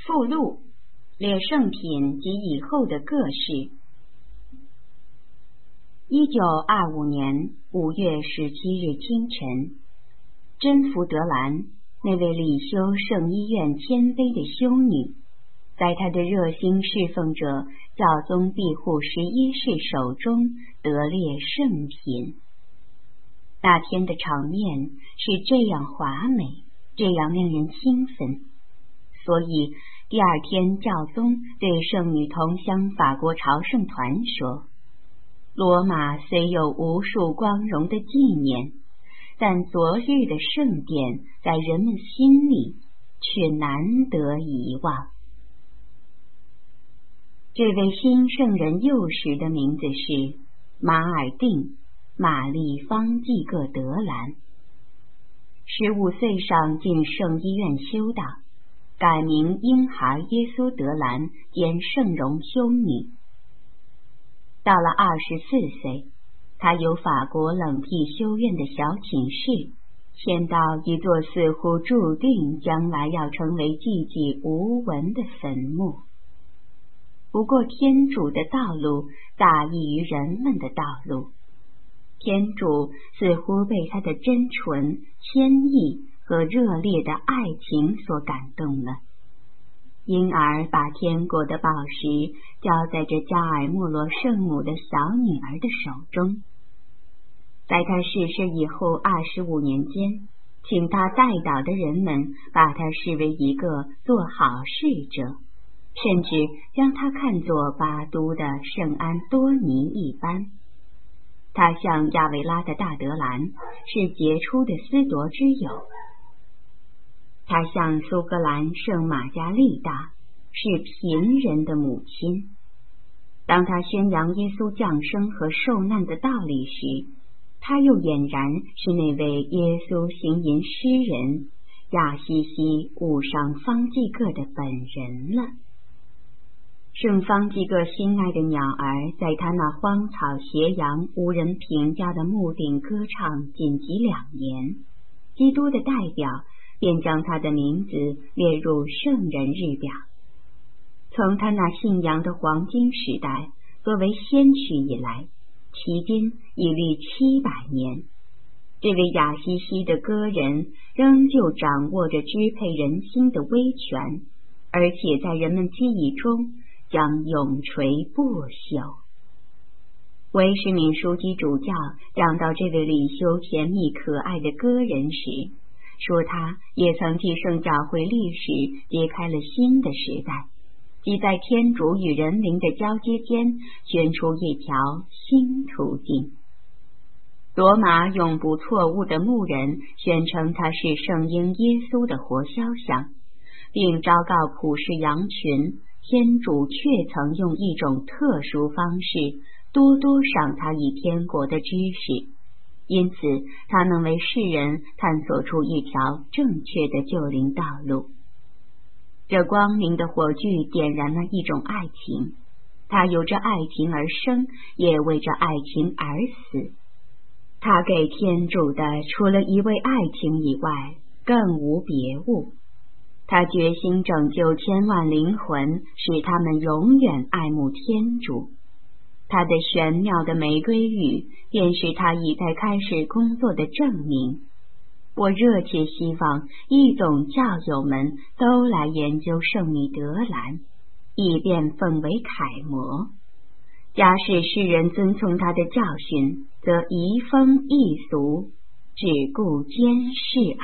附录列圣品及以后的各事。1925年5月17日清晨，真福德兰那位理修圣医院谦卑的修女，在她的热心侍奉者教宗庇护11世手中得列圣品。那天的场面是这样华美，这样令人兴奋，所以第二天教宗对圣女同乡法国朝圣团说，罗马虽有无数光荣的纪念，但昨日的圣典在人们心里却难得遗忘。这位新圣人幼时的名字是马尔定·玛丽方济各德兰，15岁上进圣医院修道，改名婴孩耶稣德兰兼圣容修女。到了24岁，他由法国冷僻修院的小寝室迁到一座似乎注定将来要成为寂寂无闻的坟墓。不过天主的道路大异于人们的道路，天主似乎被他的真纯、谦抑和热烈的爱情所感动了，因而把天国的宝石交在这加尔默罗圣母的小女儿的手中。在他逝世以后25年间，请他代祷的人们把他视为一个做好事者，甚至将他看作巴都的圣安多尼一般。他像亚维拉的大德兰是杰出的司铎之友，他像苏格兰圣玛加丽大是贫人的母亲。当他宣扬耶稣降生和受难的道理时，他又俨然是那位耶稣行吟诗人亚西西误上方济各的本人了。圣方济各心爱的鸟儿在他那荒草斜阳无人评价的墓顶歌唱仅及2年，基督的代表便将他的名字列入圣人日表。从他那信仰的黄金时代作为先驱以来，期间已历700年，这位亚西西的歌人仍旧掌握着支配人心的威权，而且在人们记忆中将永垂不朽。威士敏枢机主教讲到这位理修甜蜜可爱的歌人时，说他也曾替圣教会历史揭开了新的时代，即在天主与人灵的交接间选出一条新途径。罗马永不错误的牧人宣称他是圣婴耶稣的活肖像，并昭告普世羊群，天主确曾用一种特殊方式多多赏他以天国的知识，因此他能为世人探索出一条正确的救灵道路。这光明的火炬点燃了一种爱情，他有着爱情而生，也为着爱情而死。他给天主的除了一位爱情以外更无别物。他决心拯救千万灵魂，使他们永远爱慕天主。他的玄妙的玫瑰语便是他已在开始工作的证明。我热切希望一总教友们都来研究圣女德兰，以便奉为楷模。假使世人遵从他的教训，则移风易俗，只顾监视耳。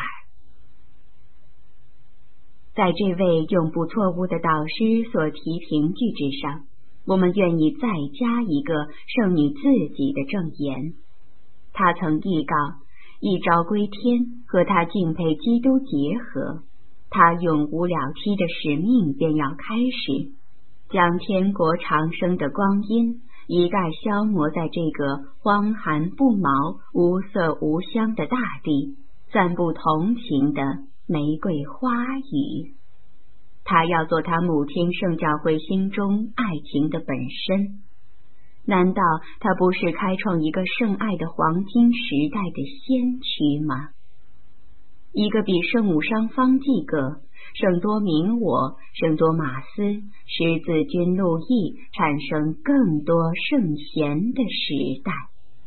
在这位永不错误的导师所提凭据之上，我们愿意再加一个圣女自己的证言。她曾预告一朝归天和她敬佩基督结合，她永无了期的使命便要开始，将天国长生的光阴一概消磨在这个荒寒不毛、无色无香的大地，散布同情的玫瑰花语。他要做他母亲圣教会心中爱情的本身。难道他不是开创一个圣爱的黄金时代的先驱吗？一个比圣母商方济各圣多明我、圣多马斯、十字军路易产生更多圣贤的时代。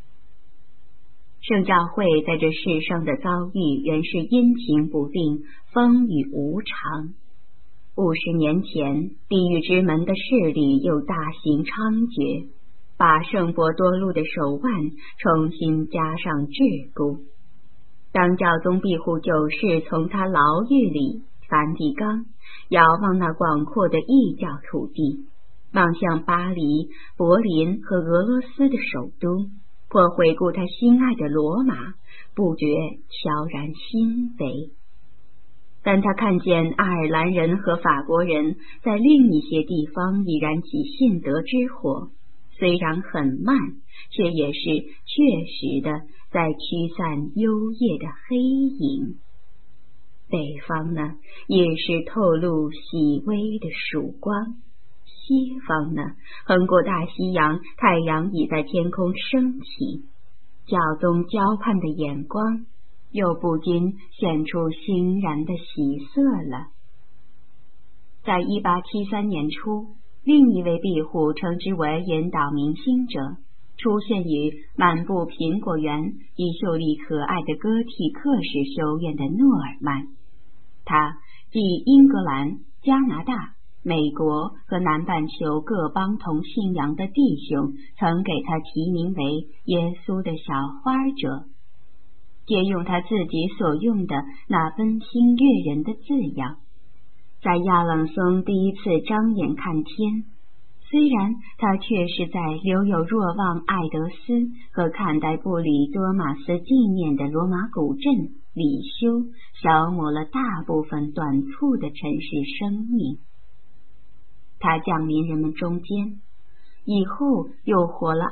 圣教会在这世上的遭遇原是阴晴不定、风雨无常。50年前，地狱之门的势力又大行猖獗，把圣伯多禄的手腕重新加上桎梏。当教宗庇护九世从他牢狱里梵蒂冈遥望那广阔的异教土地，望向巴黎、柏林和俄罗斯的首都，或回顾他心爱的罗马，不觉悄然心扉。但他看见爱尔兰人和法国人在另一些地方已燃起信德之火，虽然很慢，却也是确实的在驱散幽夜的黑影。北方呢，也是透露细微的曙光；西方呢，横过大西洋，太阳已在天空升起。教宗交盼的眼光又不禁显出欣然的喜色了。在1873年初，另一位庇护称之为引导明星者，出现于满布苹果园及秀丽可爱的哥提克式修院的诺尔曼。他继英格兰、加拿大、美国和南半球各邦同信仰的弟兄曾给他提名为耶稣的小花者，借用他自己所用的那温馨悦人的字样，在亚朗松第一次张眼看天。虽然他却是在留有若望艾德斯和坎代布里多马斯纪念的罗马古镇里修，消磨了大部分短促的尘世生命。他降临人们中间，以后又活了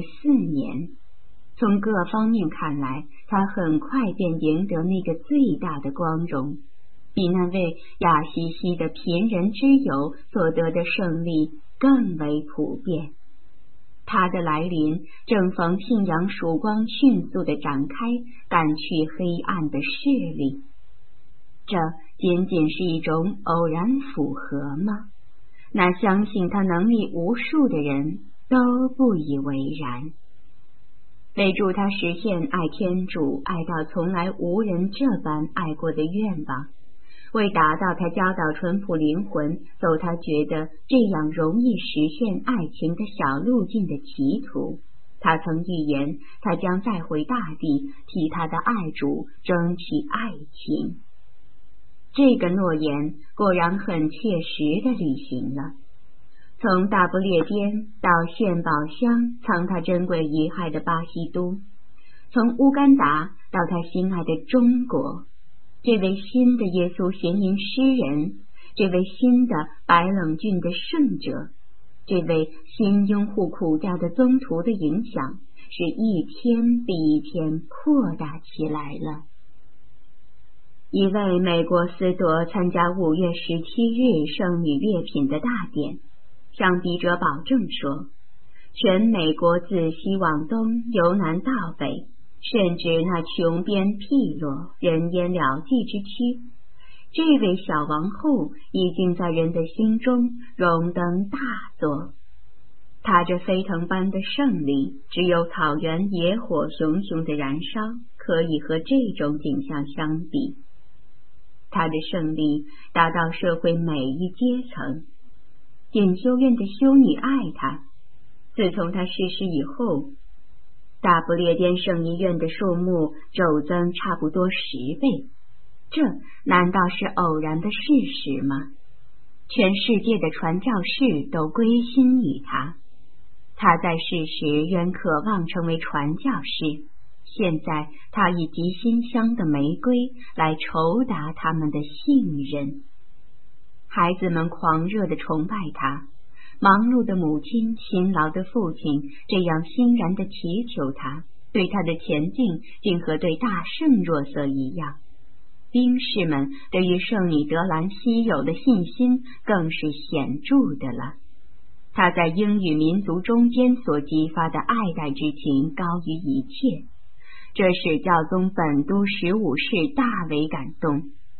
24年。从各方面看来，他很快便赢得那个最大的光荣，比那位亚西西的贫人之友所得的胜利更为普遍。他的来临正逢信仰曙光迅速地展开，赶去黑暗的势力。这仅仅是一种偶然符合吗？那相信他能力无数的人都不以为然。为助他实现爱天主爱到从来无人这般爱过的愿望，为达到他教导淳朴灵魂走他觉得这样容易实现爱情的小路径的歧途，他曾预言他将再回大地替他的爱主争取爱情。这个诺言果然很切实地履行了。从大不列颠到献宝箱藏他珍贵遗骸的巴西都，从乌干达到他心爱的中国，这位新的耶稣贤吟诗人，这位新的白冷峻的圣者，这位新拥护苦教的宗徒的影响是一天比一天扩大起来了。一位美国司铎参加5月17日圣女乐品的大典，向笔者保证说，全美国自西往东，由南到北，甚至那穷边僻落、人烟了寂之区，这位小王后已经在人的心中荣登大作。她这飞腾般的胜利，只有草原野火熊熊的燃烧可以和这种景象相比。她的胜利达到社会每一阶层。检修院的修女爱她。自从她逝世以后，大不列颠圣医院的数目骤增差不多10倍。这难道是偶然的事实吗？全世界的传教士都归心于他。他在世时原渴望成为传教士，现在他以极馨香的玫瑰来酬答他们的信任。孩子们狂热地崇拜他，忙碌的母亲、勤劳的父亲这样欣然地祈求他，对他的前进竟和对大圣若瑟一样。兵士们对于圣女德兰稀有的信心更是显著的了。他在英语民族中间所激发的爱戴之情高于一切，这使教宗本都15世大为感动，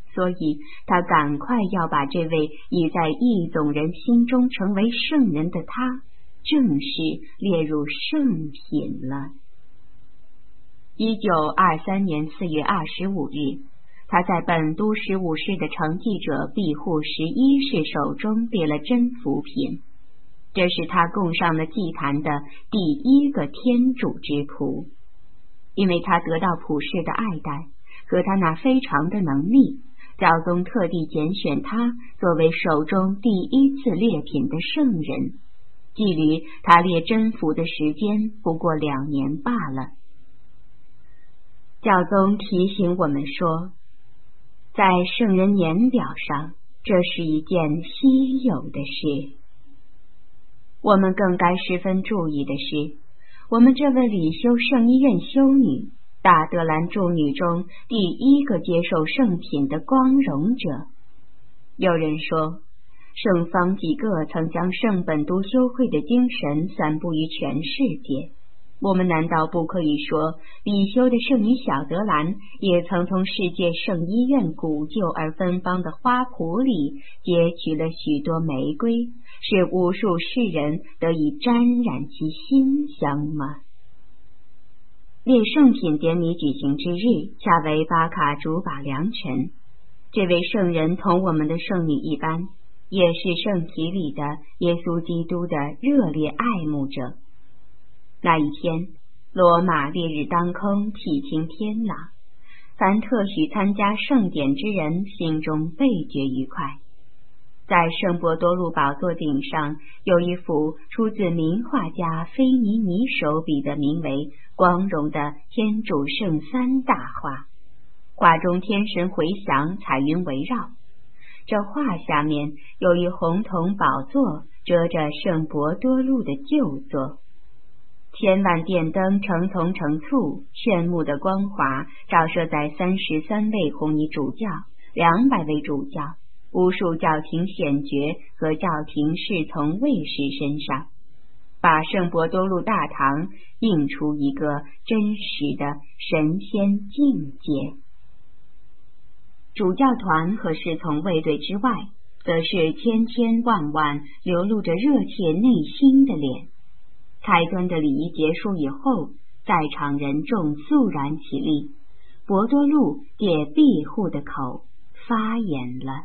所以他赶快要把这位已在异种人心中成为圣人的他正式列入圣品了。1923年4月25日，他在本都15世的承继者庇护11世手中列了真福品，这是他供上了祭坛的第一个天主之仆。因为他得到普世的爱戴和他那非常的能力，教宗特地拣选他作为手中第一次列品的圣人，距离他列真福的时间不过2年罢了。教宗提醒我们说，在圣人年表上，这是一件稀有的事。我们更该十分注意的是，我们这位礼修圣医院修女，大德兰祝女中第一个接受圣品的光荣者。有人说，圣方济各曾将圣本笃修会的精神散布于全世界，我们难道不可以说，礼修的圣女小德兰也曾从世界圣医院古旧而芬芳的花圃里截取了许多玫瑰，使无数世人得以沾染其馨香吗？列圣品典礼举行之日，恰为巴卡主把良辰。这位圣人同我们的圣女一般，也是圣体里的耶稣基督的热烈爱慕者。那一天，罗马烈日当空，气清天朗，凡特许参加圣典之人心中倍觉愉快。在圣伯多禄宝座顶上有一幅出自名画家菲尼尼手笔的名为《光荣的天主圣三》大画，画中天神回翔，彩云围绕。这画下面有一红铜宝座，遮着圣伯多禄的旧座。千万电灯成丛成簇，炫目的光华照射在33位红衣主教、200位主教、无数教廷显爵和教廷侍从卫士身上，把圣伯多禄大堂映出一个真实的神仙境界。主教团和侍从卫队之外，则是千千万万流露着热切内心的脸。开端的礼仪结束以后，在场人众肃然起立，伯多禄借庇护的口发言了。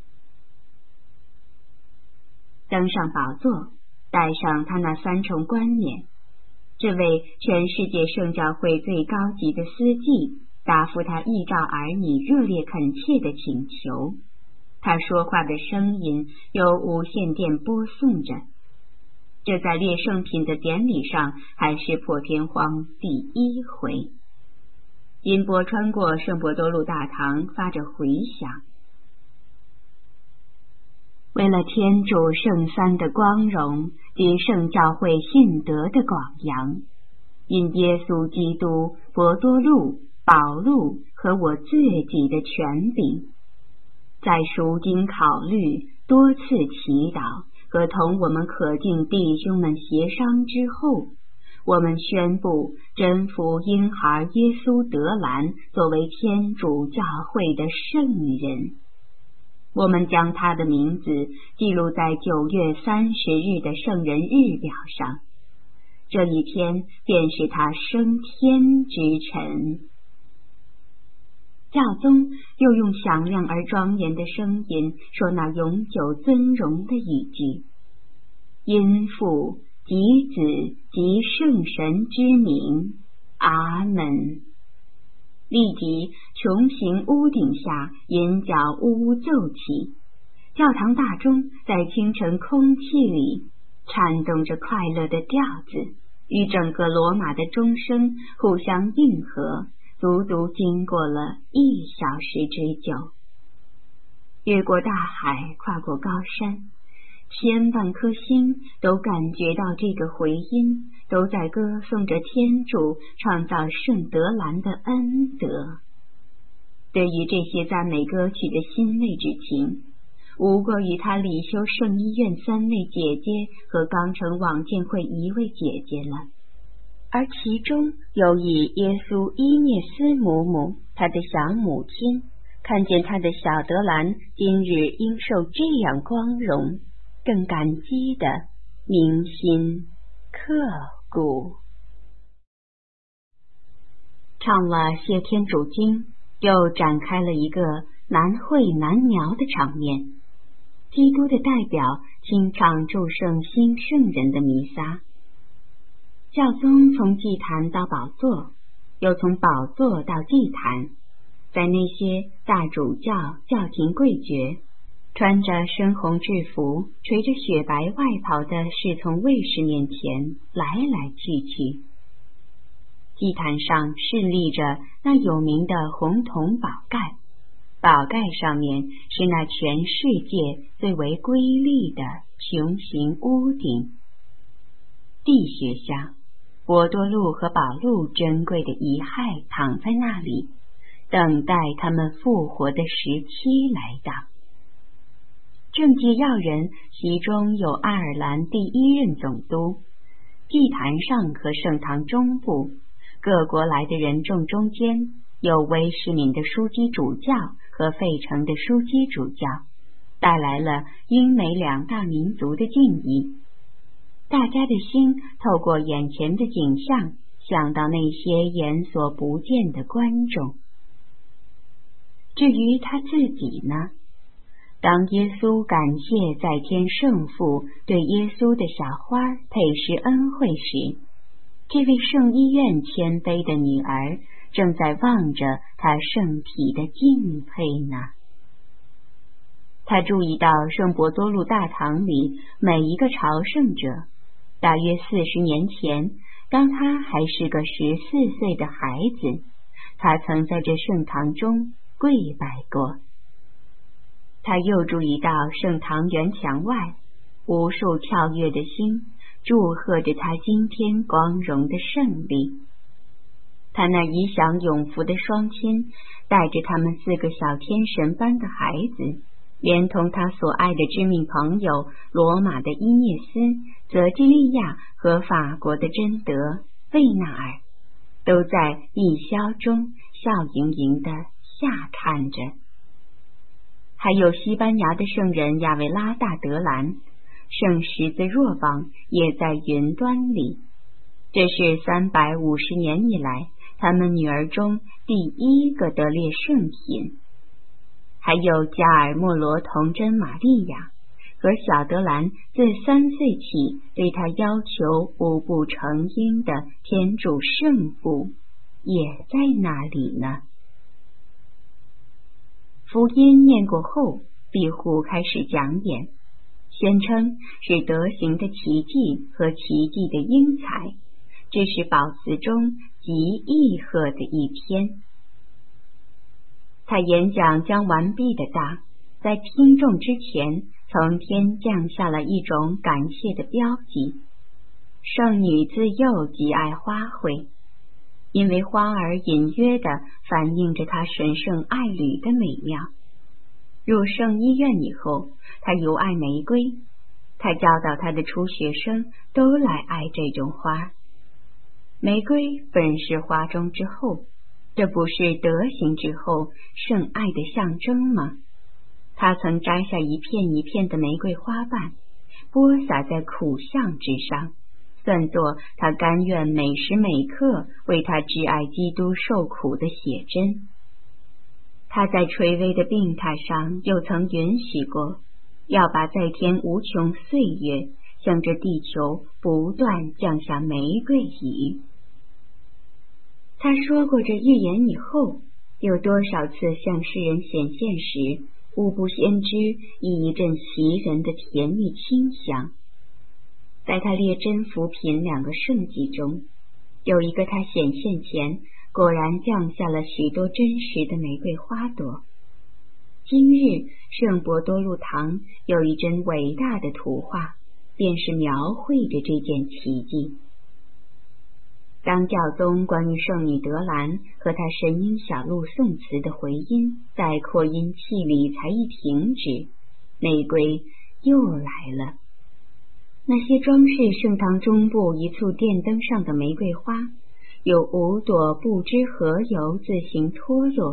登上宝座，戴上他那3重冠冕，这位全世界圣教会最高级的司祭答复他依照儿女热烈恳切的请求。他说话的声音由无线电播送着，这在列圣品的典礼上还是破天荒第1回。音波穿过圣伯多禄大堂，发着回响。为了天主圣三的光荣及圣教会信德的广扬，因耶稣基督、伯多禄、保禄和我自己的权柄，在赎经考虑、多次祈祷和同我们可敬弟兄们协商之后，我们宣布真福婴孩耶稣德兰作为天主教会的圣人。我们将他的名字记录在9月30日的圣人日表上，这一天便是他升天之辰。教宗又用响亮而庄严的声音说那永久尊荣的语句：因父及子及圣神之名，阿门。立即穹形屋顶下银角呜呜奏起，教堂大钟在清晨空气里颤动着快乐的调子，与整个罗马的钟声互相应和，足足经过了1小时之久。越过大海，跨过高山，千万颗心都感觉到这个回音，都在歌颂着天主创造圣德兰的恩德。对于这些赞美歌曲的欣慰之情，无过于他礼修圣医院3位姐姐和刚成网建会1位姐姐了。而其中有以耶稣伊涅斯母母，他的小母亲， 看见他的小德兰今日应受这样光荣，更感激的铭心刻骨。唱了谢天主经，又展开了一个难会难描的场面。基督的代表清唱祝圣新圣人的弥撒，教宗从祭坛到宝座，又从宝座到祭坛，在那些大主教、教廷贵爵，穿着深红制服、垂着雪白外袍的侍从卫士面前来来去去。祭坛上侍立着那有名的红铜宝盖，宝盖上面是那全世界最为瑰丽的穹形屋顶。地穴下，伯多禄和保禄珍贵的遗骸躺在那里，等待他们复活的时期来到。政界要人其中有爱尔兰第一任总督，祭坛上和圣堂中部各国来的人众中间，有威士敏的枢机主教和费城的枢机主教，带来了英美两大民族的敬意。大家的心透过眼前的景象，想到那些眼所不见的观众。至于他自己呢？当耶稣感谢在天圣父对耶稣的小花配施恩惠时，这位圣医院谦卑的女儿正在望着他圣体的敬佩呢。他注意到圣伯多禄大堂里每一个朝圣者，大约40年前，当他还是个14岁的孩子，他曾在这圣堂中跪拜过。他又注意到圣堂圆墙外无数跳跃的心祝贺着他今天光荣的胜利。他那颐享永福的双亲带着他们4个小天神般的孩子，连同他所爱的知名朋友罗马的伊涅斯、泽基利亚和法国的贞德、贝纳尔，都在异乡中笑盈盈地下看着。还有西班牙的圣人亚维拉大德兰，圣十字若望也在云端里。这是350年以来他们女儿中第1个得列圣品。还有加尔默罗童贞玛利亚和小德兰自3岁起对他要求无不成婴的天主圣父也在那里呢。福音念过后，庇护开始讲演，宣称是德行的奇迹和奇迹的英才，这是宝词中极义赫的一篇。他演讲将完毕的当，在听众之前从天降下了一种感谢的标记。圣女自幼极爱花卉，因为花儿隐约地反映着她神圣爱侣的美妙。入圣医院以后，她尤爱玫瑰，她教导她的初学生都来爱这种花。玫瑰本是花中之后，这不是德行之后圣爱的象征吗？他曾摘下一片一片的玫瑰花瓣，播撒在苦像之上，算作他甘愿每时每刻为他挚爱基督受苦的写真。他在垂危的病榻上又曾允许过，要把在天无穷岁月向着地球不断降下玫瑰雨。他说过这预言以后，有多少次向世人显现时，无不先知以一阵袭人的甜蜜清香。在他列真福品2个圣迹中，有一个他显现前果然降下了许多真实的玫瑰花朵。今日圣伯多禄堂有一帧伟大的图画，便是描绘着这件奇迹。当教宗关于圣女德兰和她神婴小路颂词的回音在扩音器里才一停止，玫瑰又来了。那些装饰圣堂中部一簇电灯上的玫瑰花，有5朵不知何由自行脱落，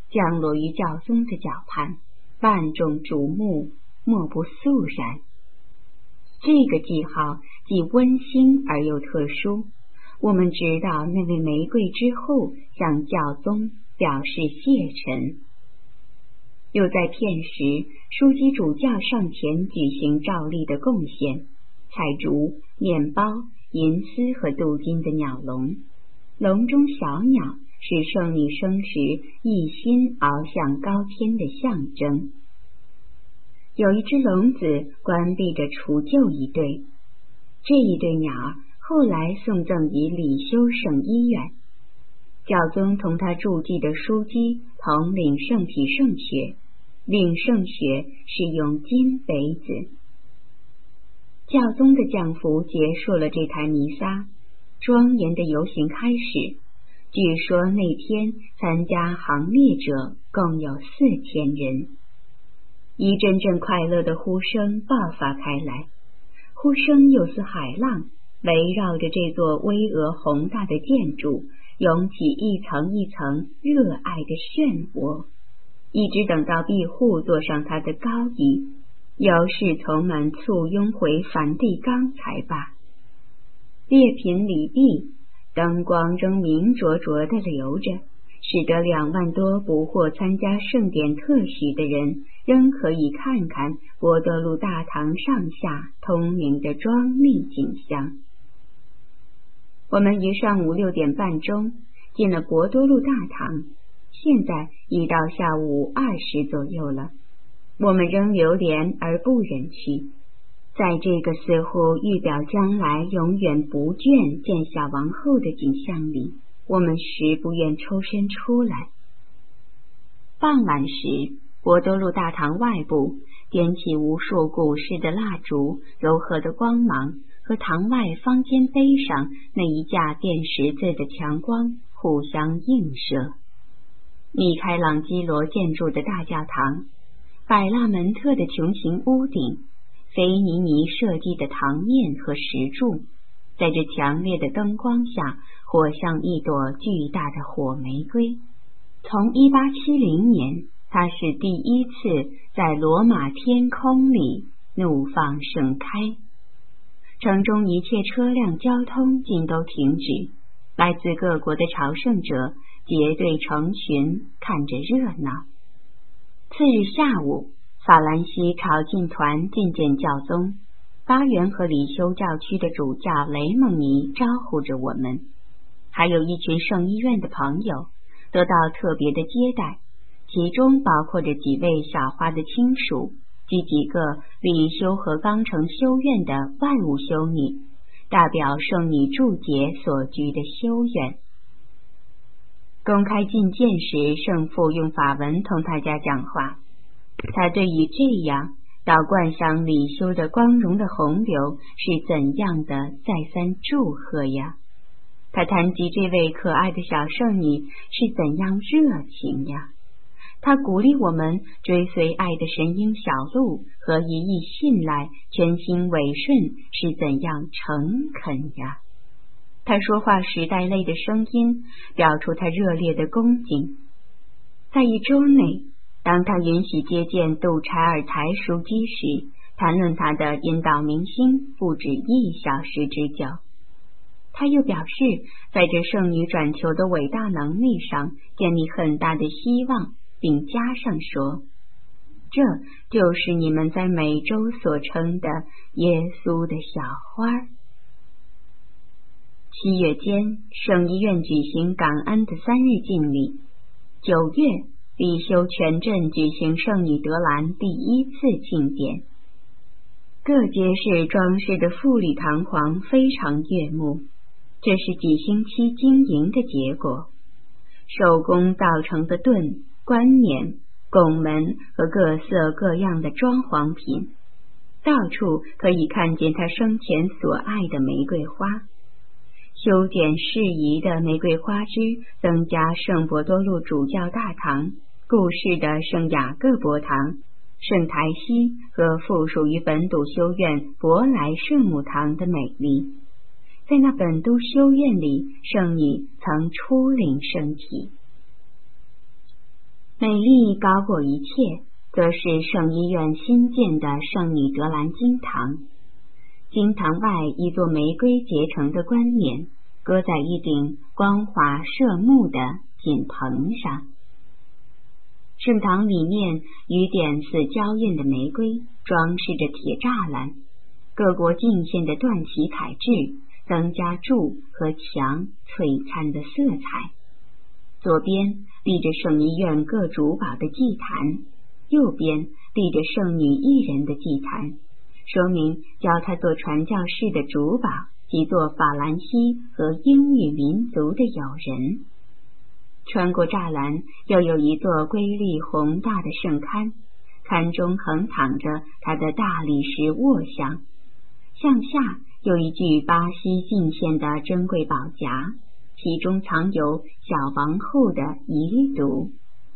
降落于教宗的脚畔，万众瞩目，莫不肃然。这个记号既温馨而又特殊，我们知道那位玫瑰之后向教宗表示谢忱。又在片时枢机主教上前举行照例的贡献，彩烛、面包、银丝和镀金的鸟笼，笼中小鸟是圣女生时一心翱向高天的象征。有一只笼子关闭着除旧一对，这一对鸟后来送赠于礼修圣医院，教宗同他驻记的枢机同领圣体圣血，领圣血是用金杯子。教宗的降服结束了这台弥撒，庄严的游行开始。据说那天参加行列者共有4000人。一阵阵快乐的呼声爆发开来，呼声又似海浪，围绕着这座巍峨宏大的建筑涌起一层一层热爱的漩涡，一直等到庇护坐上他的高椅，由侍从们簇拥回梵蒂冈才罢。列品礼毕，灯光仍明灼灼地流着，使得2万多不获参加圣典特许的人仍可以看看博多禄大堂上下通明的庄丽景象。我们于上午6点半钟进了博多禄大堂，现在已到下午2时左右了。我们仍流连而不忍去，在这个似乎预表将来永远不倦见小王后的景象里，我们实不愿抽身出来。傍晚时，博多禄大堂外部点起无数古式的蜡烛，柔和的光芒和堂外方尖碑上那一架电十字的强光互相映射。米开朗基罗建筑的大教堂，百拉门特的穹形屋顶，菲尼尼设计的堂面和石柱，在这强烈的灯光下活像一朵巨大的火玫瑰。从1870年，它是第一次在罗马天空里怒放盛开。城中一切车辆交通尽都停止，来自各国的朝圣者结队成群，看着热闹。次日下午，法兰西朝觐团觐见教宗，巴元和里修教区的主教雷蒙尼招呼着我们，还有一群圣医院的朋友得到特别的接待，其中包括着几位小花的亲属及几个里修和冈城修院的外务修女，代表圣女祝节所居的修院。公开觐见时，圣父用法文同大家讲话，他对于这样到灌向里修的光荣的洪流是怎样的再三祝贺呀！他谈及这位可爱的小圣女是怎样热情呀！他鼓励我们追随爱的神鹰小鹿和一意信赖、全心委顺是怎样诚恳呀！他说话时带泪的声音表出他热烈的恭敬。在1周内，当他允许接见杜柴尔台枢机时，谈论他的引导明星不止1小时之久。他又表示，在这圣女转球的伟大能力上建立很大的希望，并加上说，这就是你们在美洲所称的耶稣的小花。7月间，圣医院举行感恩的3日敬礼。9月，里修全镇举行圣女德兰第1次庆典，各街市装饰的富丽堂皇，非常悦目。这是几星期经营的结果。手工造成的盾、冠冕、拱门和各色各样的装潢品，到处可以看见他生前所爱的玫瑰花。修剪适宜的玫瑰花枝增加圣伯多禄主教大堂、故世的圣雅各伯堂、圣台西和附属于本笃修院伯莱圣母堂的美丽。在那本笃修院里，圣女曾初领圣体。 美丽高过一切，则是圣医院新建的圣女德兰经堂。经堂外一座玫瑰结成的冠冕，搁在一顶光滑射目的锦棚上。圣堂里面雨点似娇艳的玫瑰，装饰着铁栅栏，各国进献的缎旗彩制增加柱和墙璀璨的色彩。左边立着圣医院各主保的祭坛，右边立着圣女一人的祭坛，说明教他做传教士的主保即做法兰西和英语民族的友人。穿过栅栏，又有一座瑰丽宏大的圣龛，龛中横躺着他的大理石卧像，向下有一具巴西进献的珍贵宝匣，其中藏有小王后的遗毒。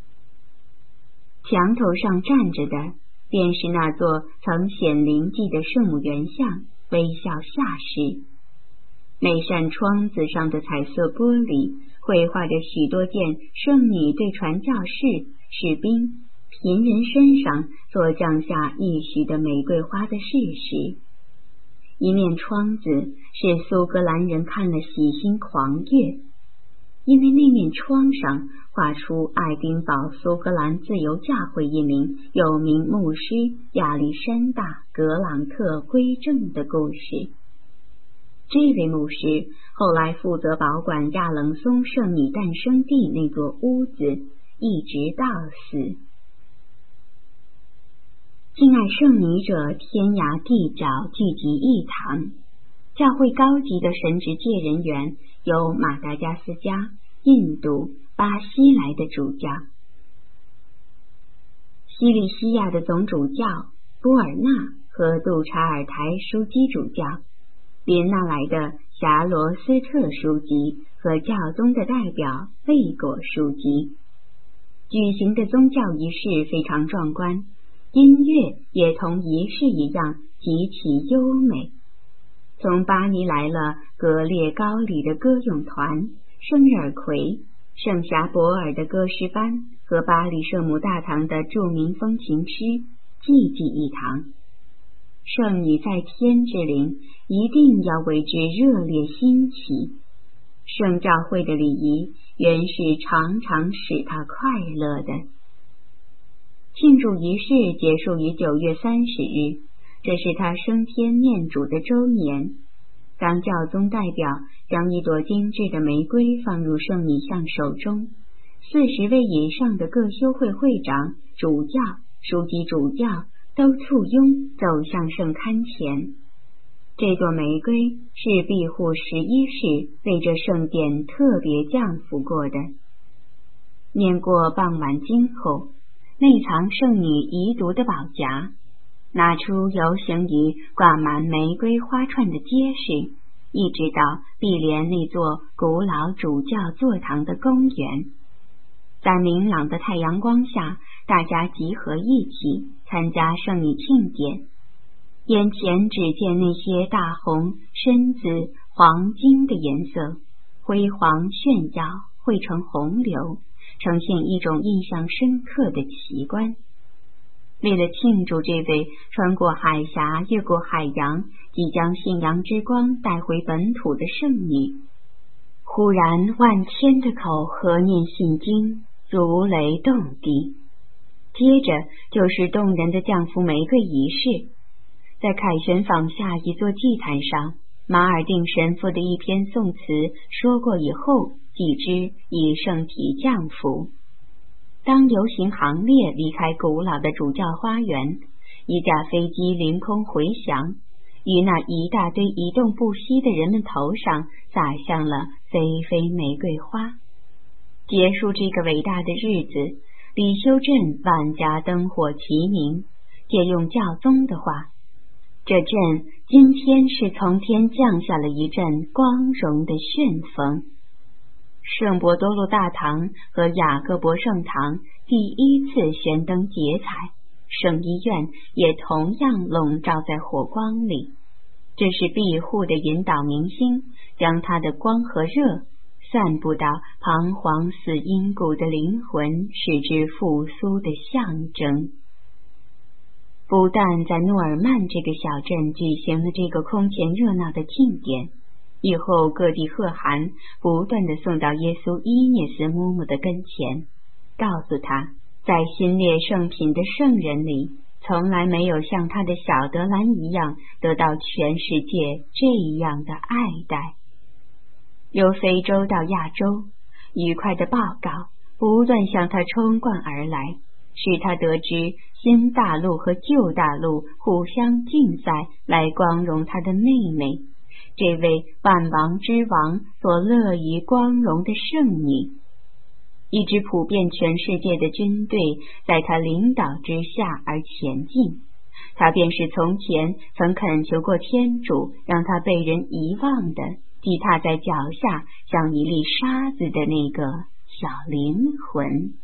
墙头上站着的便是那座曾显灵迹的圣母原像，微笑下视。每扇窗子上的彩色玻璃绘画着许多件圣女对传教士、士兵、贫人身上所降下一许的玫瑰花的事实。一面窗子使苏格兰人看了喜心狂悦，因为那面窗上画出爱丁堡苏格兰自由教会一名有名牧师亚历山大·格朗特归正的故事。这位牧师后来负责保管亚冷松圣女诞生地那座屋子，一直到死。敬爱圣女者天涯地角聚集一堂，教会高级的神职界人员由马达加斯加、印度、巴西来的主教。西里西亚的总主教波尔纳和杜查尔台枢机主教，连纳来的霞罗斯特书记和教宗的代表卫果书记。举行的宗教仪式非常壮观，音乐也同仪式一样极其优美。从巴黎来了格列高里的歌咏团、圣日耳奎、圣霞博尔的歌诗班和巴黎圣母大堂的著名风琴师济济一堂。圣女在天之灵一定要为之热烈欣喜。圣教会的礼仪原是常常使他快乐的。庆祝仪式结束于9月30日，这是他升天念主的周年。当教宗代表将一朵精致的玫瑰放入圣女像手中，40位以上的各修会会长、主教、书记主教都簇拥走向圣龛前。这朵玫瑰是庇护11世为这圣殿特别降服过的。念过傍晚经后，内藏圣女遗毒的宝匣，拿出游行于挂满玫瑰花串的街市，一直到毗连那座古老主教座堂的公园。在明朗的太阳光下，大家集合一起参加圣女庆典。眼前只见那些大红、深紫、黄金的颜色，辉煌炫耀，汇成洪流，呈现一种印象深刻的奇观。为了庆祝这位穿过海峡、越过海洋，即将信仰之光带回本土的圣女，忽然万千的口合念信经，如雷动地。接着就是动人的降服玫瑰仪式。在凯旋坊下一座祭坛上，马尔定神父的一篇颂词说过以后，即之以圣体降服。当游行行列离开古老的主教花园，一架飞机凌空回翔，与那一大堆移动不息的人们头上洒向了霏霏玫瑰花。结束这个伟大的日子，李修镇万家灯火齐鸣。借用教宗的话，这阵今天是从天降下了一阵光荣的旋风。圣伯多禄大堂和雅各伯圣堂第一次悬灯结彩，圣医院也同样笼罩在火光里。这是庇护的引导明星，将它的光和热散布到彷徨死因谷的灵魂，使之复苏的象征。不但在诺尔曼这个小镇举行了这个空前热闹的庆典，以后各地贺函不断地送到耶稣伊涅斯嬷嬷的跟前，告诉他，在新列圣品的圣人里，从来没有像他的小德兰一样得到全世界这样的爱戴。由非洲到亚洲，愉快的报告不断向他冲灌而来，使他得知新大陆和旧大陆互相竞赛，来光荣他的妹妹，这位万王之王所乐于光荣的圣女。一支普遍全世界的军队在他领导之下而前进，他便是从前曾恳求过天主让他被人遗忘的，击踏在脚下像一粒沙子的那个小灵魂。